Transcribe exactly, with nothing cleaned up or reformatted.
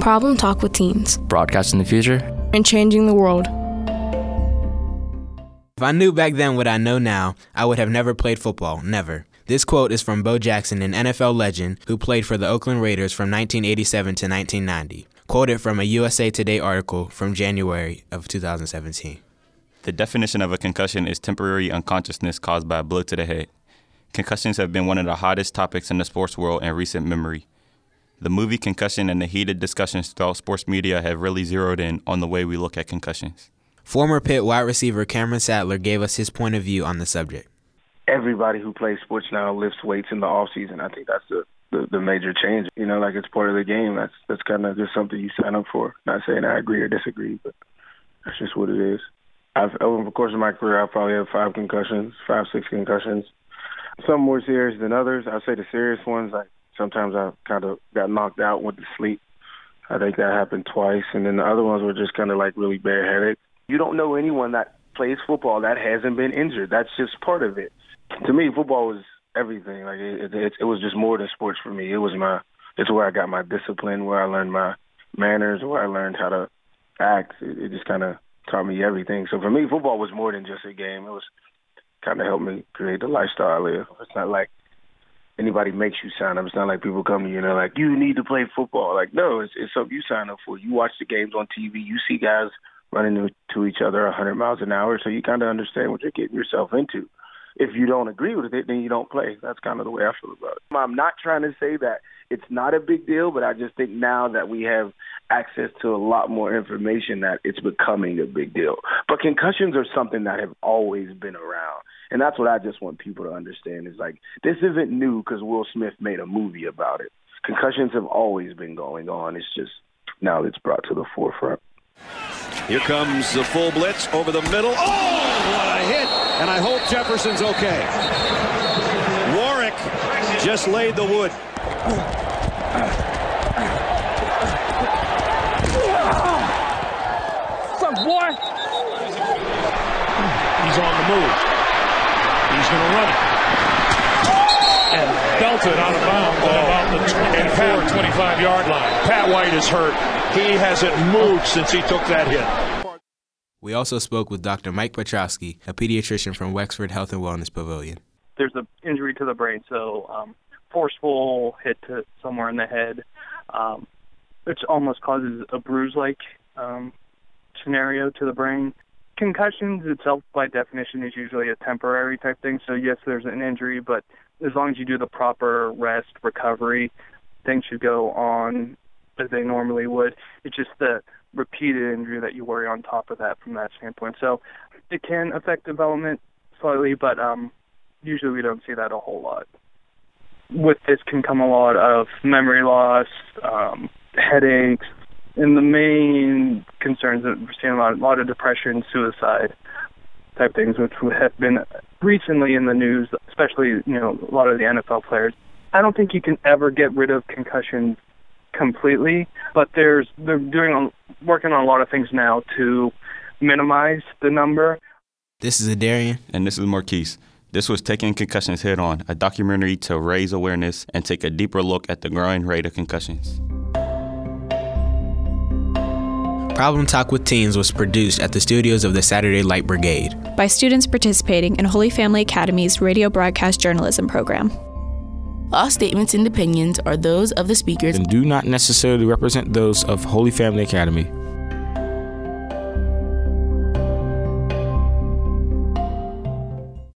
Problem Talk with Teens. Broadcasting the future. And changing the world. If I knew back then what I know now, I would have never played football. Never. This quote is from Bo Jackson, an N F L legend who played for the Oakland Raiders from nineteen eighty-seven to nineteen ninety. Quoted from a U S A Today article from January of two thousand seventeen. The definition of a concussion is temporary unconsciousness caused by a blow to the head. Concussions have been one of the hottest topics in the sports world in recent memory. The movie Concussion and the heated discussions throughout sports media have really zeroed in on the way we look at concussions. Former Pitt wide receiver Cameron Sadler gave us his point of view on the subject. Everybody who plays sports now lifts weights in the off season. I think that's the, the, the major change. You know, like it's part of the game. That's that's kind of just something you sign up for. Not saying I agree or disagree, but that's just what it is. I've, over the course of my career, I probably have five concussions, five, six concussions. Some more serious than others. I'd say the serious ones, like sometimes I kind of got knocked out, went to sleep. I think that happened twice. And then the other ones were just kind of like really bad headaches. You don't know anyone that plays football that hasn't been injured. That's just part of it. To me, football was everything. Like it, it, it was just more than sports for me. It was my, it's where I got my discipline, where I learned my manners, where I learned how to act. It, it just kind of taught me everything. So for me, football was more than just a game. It was kind of helped me create the lifestyle I live. It's not like anybody makes you sign up. It's not like people come to you and they're like, you need to play football. Like, no, it's, it's something you sign up for. You watch the games on T V. You see guys running to each other one hundred miles an hour, so you kind of understand what you're getting yourself into. If you don't agree with it, then you don't play. That's kind of the way I feel about it. I'm not trying to say that it's not a big deal, but I just think now that we have access to a lot more information that it's becoming a big deal. But concussions are something that have always been around. And that's what I just want people to understand is like, this isn't new because Will Smith made a movie about it. Concussions have always been going on. It's just now it's brought to the forefront. Here comes the full blitz over the middle. Oh, what a hit. And I hope Jefferson's okay. Warwick just laid the wood. Fuck, boy. He's on the move. He's going to run it. And belted out of bounds at about the twenty-four, twenty-five-yard line. Pat White is hurt. He hasn't moved since he took that hit. We also spoke with Doctor Mike Petrowski, a pediatrician from Wexford Health and Wellness Pavilion. There's an injury to the brain, so um, forceful hit to somewhere in the head, um, which almost causes a bruise-like um, scenario to the brain. Concussions itself, by definition, is usually a temporary type thing. So, yes, there's an injury, but as long as you do the proper rest, recovery, things should go on as they normally would. It's just the repeated injury that you worry on top of that from that standpoint. So it can affect development slightly, but um, usually we don't see that a whole lot. With this can come a lot of memory loss, um, headaches, and the main concerns that we're seeing a lot, a lot of depression, suicide type things, which have been recently in the news, especially, you know, a lot of the N F L players. I don't think you can ever get rid of concussions completely, but there's they're doing working on a lot of things now to minimize the number. This is Adarian. And this is Marquise. This was Taking Concussions Head On, a documentary to raise awareness and take a deeper look at the growing rate of concussions. Problem Talk with Teens was produced at the studios of the Saturday Light Brigade by students participating in Holy Family Academy's radio broadcast journalism program. All statements and opinions are those of the speakers and do not necessarily represent those of Holy Family Academy.